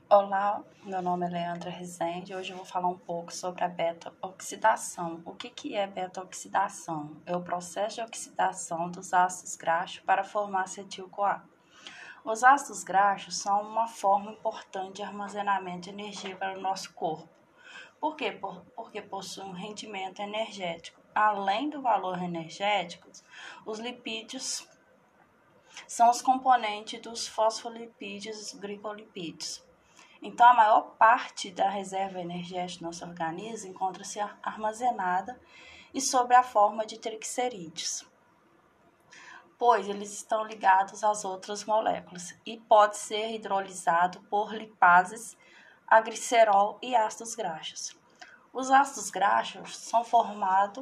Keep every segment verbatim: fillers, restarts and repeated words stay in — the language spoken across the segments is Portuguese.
Olá, meu nome é Leandra Rezende e hoje eu vou falar um pouco sobre a beta-oxidação. O que, que é beta-oxidação? É o processo de oxidação dos ácidos graxos para formar acetil-CoA. Os ácidos graxos são uma forma importante de armazenamento de energia para o nosso corpo. Por quê? Por, porque possuem um rendimento energético. Além do valor energético, os lipídios são os componentes dos fosfolipídios e glicolipídios. Então, a maior parte da reserva energética do nosso organismo encontra-se armazenada e sob a forma de triglicerídeos, pois eles estão ligados às outras moléculas e pode ser hidrolisado por lipases, a glicerol e ácidos graxos. Os ácidos graxos são formados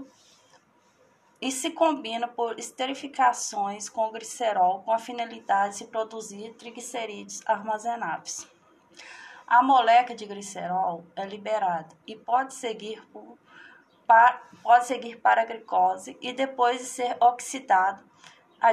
e se combinam por esterificações com o glicerol com a finalidade de produzir triglicerídeos armazenáveis. A molécula de glicerol é liberada e pode seguir, por, para, pode seguir para a glicose e depois de ser oxidado a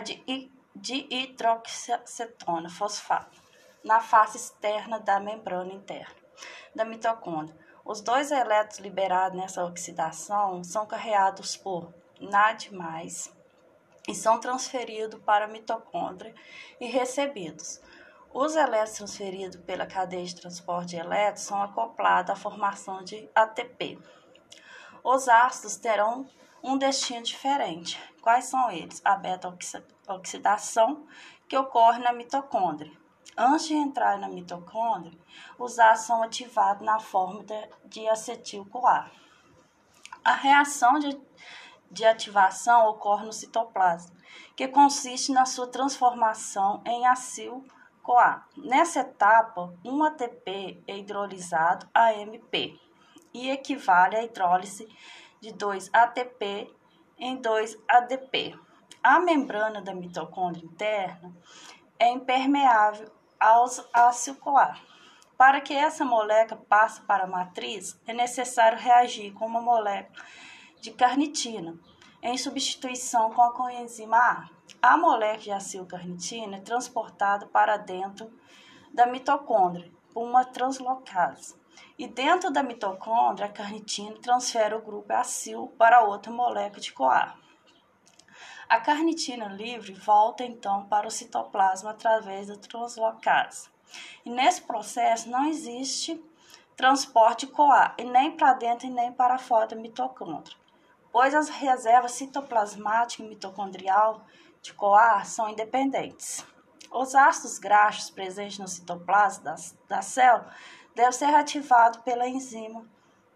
dihidroxicetona fosfato na face externa da membrana interna da mitocôndria. Os dois elétrons liberados nessa oxidação são carregados por N A D mais, e são transferidos para a mitocôndria e recebidos. Os elétrons transferidos pela cadeia de transporte de elétrons são acoplados à formação de A T P. Os ácidos terão um destino diferente. Quais são eles? A beta-oxidação, que ocorre na mitocôndria. Antes de entrar na mitocôndria, os ácidos são ativados na forma de acetil-CoA. A reação de, de ativação ocorre no citoplasma, que consiste na sua transformação em acil-CoA. Nessa etapa, um A T P é hidrolisado a A M P e equivale à hidrólise de dois A T P em dois A D P. A membrana da mitocôndria interna é impermeável aos acil-CoA. Para que essa molécula passe para a matriz, é necessário reagir com uma molécula de carnitina, em substituição com a coenzima A. A molécula de acil-carnitina é transportada para dentro da mitocôndria por uma translocase. E dentro da mitocôndria, a carnitina transfere o grupo acil para outra molécula de CoA. A carnitina livre volta então para o citoplasma através da translocase. E nesse processo não existe transporte de CoA, e nem para dentro e nem para fora da mitocôndria, pois as reservas citoplasmáticas e mitocondrial de CoA são independentes. Os ácidos graxos presentes no citoplasma da, da célula devem ser ativados pela enzima,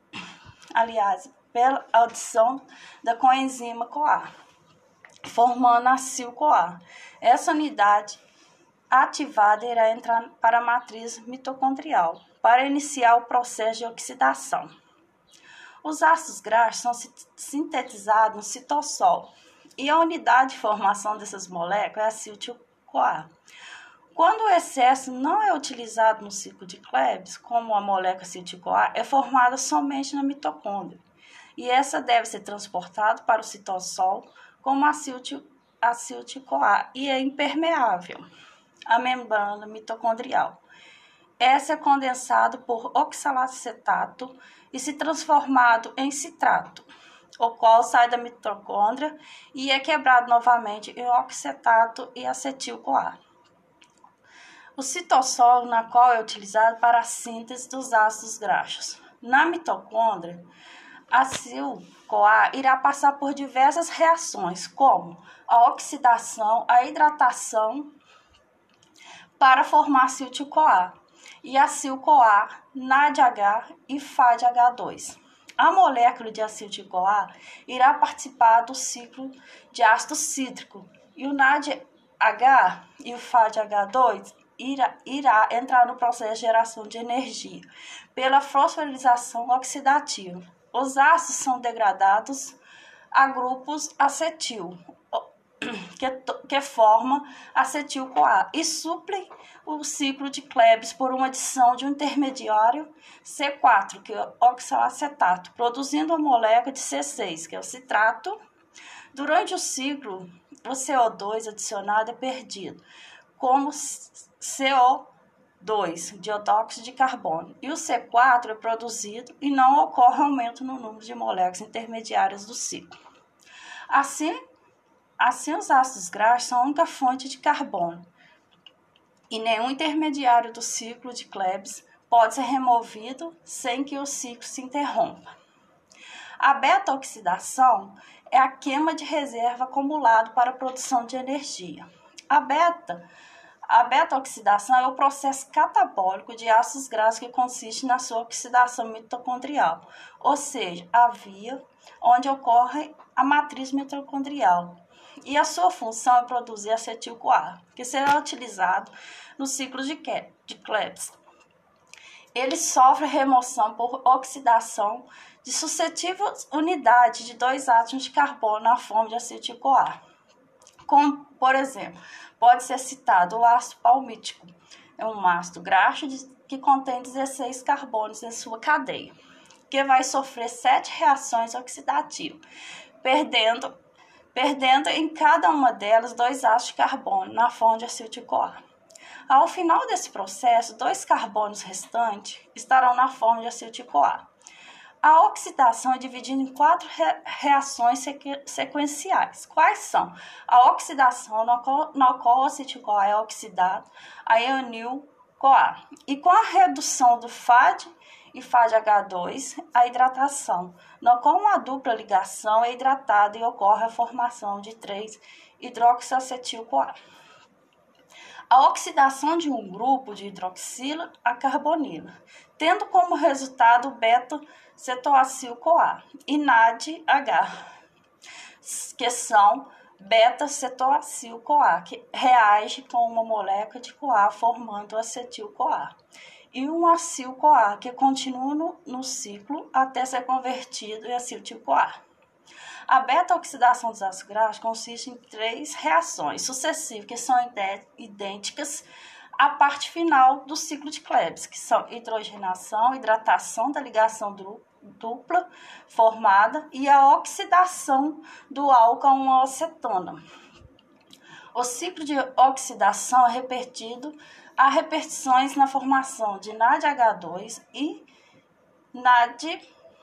aliás, pela adição da coenzima CoA, formando acil-CoA. Essa unidade ativada irá entrar para a matriz mitocondrial para iniciar o processo de oxidação. Os ácidos graxos são sintetizados no citossol e a unidade de formação dessas moléculas é acetil-CoA. Quando o excesso não é utilizado no ciclo de Krebs, como a molécula acetil-CoA é formada somente na mitocôndria, e essa deve ser transportada para o citossol como acetil-CoA e é impermeável à membrana mitocondrial. Essa é condensado por oxalacetato e se transformado em citrato, o qual sai da mitocôndria e é quebrado novamente em oxalato e acetil-CoA. O citossol, na qual é utilizado para a síntese dos ácidos graxos. Na mitocôndria, a acil-CoA irá passar por diversas reações, como a oxidação, a hidratação, para formar acetil-CoA e acil-CoA, N A D H e F A D H dois. A molécula de acetil-CoA irá participar do ciclo de ácido cítrico e o N A D H e o F A D H dois irá, irá entrar no processo de geração de energia pela fosforilação oxidativa. Os ácidos são degradados a grupos acetil, que, que forma acetil-CoA e suplem o ciclo de Krebs por uma adição de um intermediário C quatro, que é oxalacetato, produzindo a molécula de C seis, que é o citrato. Durante o ciclo, o C O dois adicionado é perdido, como C O dois, dióxido de carbono. E o C quatro é produzido e não ocorre aumento no número de moléculas intermediárias do ciclo. Assim, assim os ácidos graxos são a única fonte de carbono e nenhum intermediário do ciclo de Krebs pode ser removido sem que o ciclo se interrompa. A beta-oxidação é a queima de reserva acumulado para a produção de energia. A beta A beta-oxidação é o processo catabólico de ácidos graxos que consiste na sua oxidação mitocondrial, ou seja, a via onde ocorre a matriz mitocondrial. E a sua função é produzir acetil-CoA, que será utilizado no ciclo de Krebs. Ele sofre remoção por oxidação de suscetíveis unidades de dois átomos de carbono na forma de acetil-CoA. Como, por exemplo, pode ser citado o ácido palmítico, é um ácido graxo que contém dezesseis carbonos em sua cadeia, que vai sofrer sete reações oxidativas, perdendo, perdendo em cada uma delas dois ácidos de carbono na forma de acetil-CoA. Ao final desse processo, dois carbonos restantes estarão na forma de acetil-CoA. A oxidação é dividida em quatro re reações sequenciais. Quais são? A oxidação na qual, na qual o acetil-CoA é oxidado a ionil-CoA. E com a redução do F A D e F A D H dois, a hidratação, na qual uma dupla ligação é hidratada e ocorre a formação de três hidroxiacetil-CoA. A oxidação de um grupo de hidroxila a carbonila, tendo como resultado o beta-cetoacil-CoA e N A D H, que são beta-cetoacil-CoA, que reage com uma molécula de CoA formando o acetil-CoA, e um acil-CoA, que continua no, no ciclo até ser convertido em acetil-CoA. A beta-oxidação dos ácidos graxos consiste em três reações sucessivas, que são idênticas à parte final do ciclo de Krebs, que são hidrogenação, hidratação da ligação dupla formada e a oxidação do álcool a uma acetona. O ciclo de oxidação é repetido a repetições na formação de N A D H dois e N A D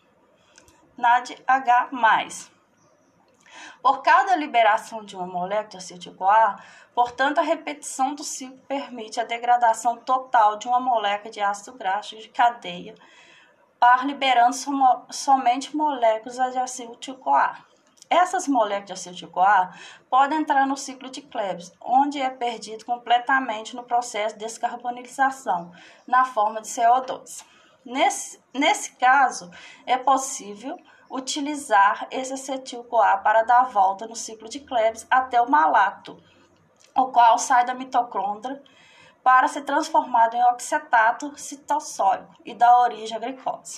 H mais. Por cada liberação de uma molécula de acetil-CoA, portanto, a repetição do ciclo permite a degradação total de uma molécula de ácido graxo de cadeia, par liberando som- somente moléculas de acetil-CoA. Essas moléculas de acetil-CoA podem entrar no ciclo de Krebs, onde é perdido completamente no processo de descarbonização, na forma de C O dois. Nesse, nesse caso, é possível utilizar esse acetil-CoA para dar a volta no ciclo de Krebs até o malato, o qual sai da mitocôndria para ser transformado em oxetato citossólico e dá origem à glicose.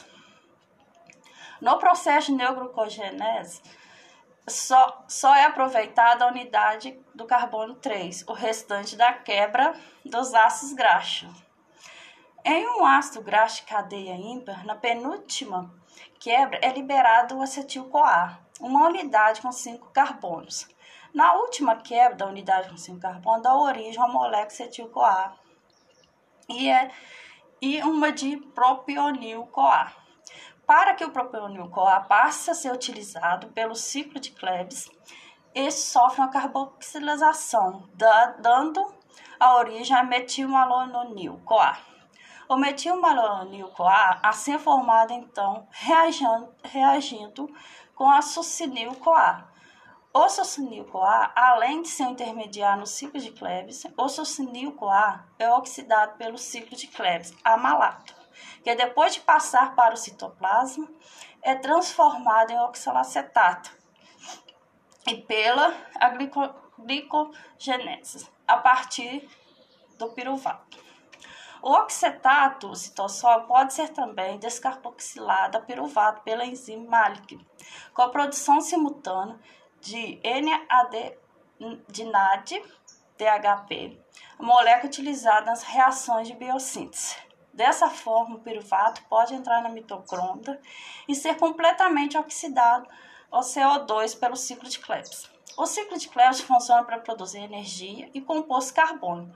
No processo de neoglucogenese, só, só é aproveitada a unidade do carbono três, o restante da quebra dos ácidos graxos. Em um ácido graxo de cadeia ímpar, na penúltima quebra é liberado o acetil-CoA, uma unidade com cinco carbonos. Na última quebra da unidade com cinco carbonos, dá origem a uma molécula de acetil-CoA e, é, e uma de propionil-CoA. Para que o propionil-CoA passe a ser utilizado pelo ciclo de Krebs, este sofre uma carboxilização, dando a origem a metilmalonil-CoA. O metilmalonil-CoA, assim é formado, então, reagindo, reagindo com a succinil-CoA. O succinil-CoA, além de ser um intermediário no ciclo de Krebs, o succinil-CoA é oxidado pelo ciclo de Krebs a malato, que depois de passar para o citoplasma, é transformado em oxalacetato e pela glico, glicogenese, a partir do piruvato. O oxetato citossólico pode ser também descarboxilado a piruvato pela enzima Malik, com a produção simultânea de N A D, de N A D H P, molécula utilizada nas reações de biossíntese. Dessa forma, o piruvato pode entrar na mitocôndria e ser completamente oxidado ao C O dois pelo ciclo de Krebs. O ciclo de Krebs funciona para produzir energia e composto carbônico,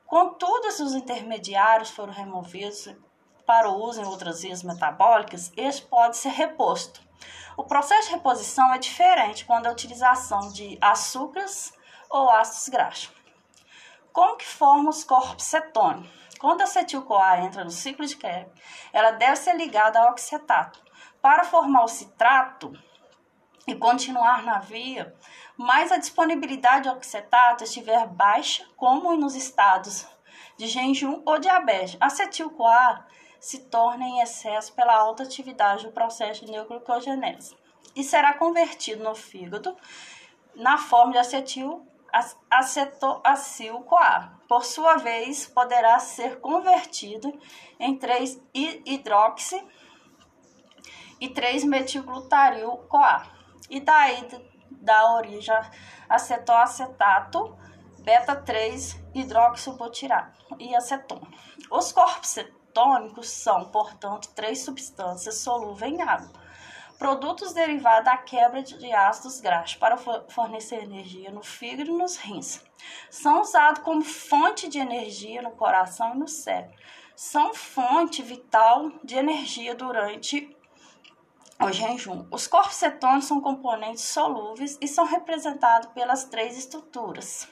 Contudo, se os intermediários foram removidos para o uso em outras vias metabólicas, este pode ser reposto. O processo de reposição é diferente quando a utilização de açúcares ou ácidos graxos. Como que forma os corpos cetônicos? Quando a acetil-CoA entra no ciclo de Krebs, ela deve ser ligada ao oxetato. Para formar o citrato e continuar na via, mas a disponibilidade de oxetato estiver baixa, como nos estados de jejum ou diabetes, a acetil-CoA se torna em excesso pela alta atividade do processo de neoglucogenese e será convertido no fígado na forma de acetil acetoacil-CoA. Por sua vez, poderá ser convertido em três hidroxi e três metilglutaril-CoA. E daí dá origem a acetoacetato, beta três hidroxibutirato e acetona. Os corpos cetônicos são, portanto, três substâncias solúveis em água, produtos derivados da quebra de ácidos graxos para fornecer energia no fígado e nos rins. São usados como fonte de energia no coração e no cérebro. São fonte vital de energia durante o jejum. Os corpos cetônicos são componentes solúveis e são representados pelas três estruturas,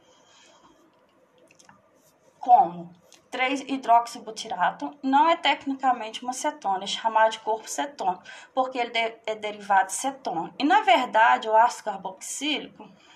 como três hidroxibutirato não é tecnicamente uma cetona, é chamado de corpo cetônico, porque ele é derivado de cetona. E, na verdade, o ácido carboxílico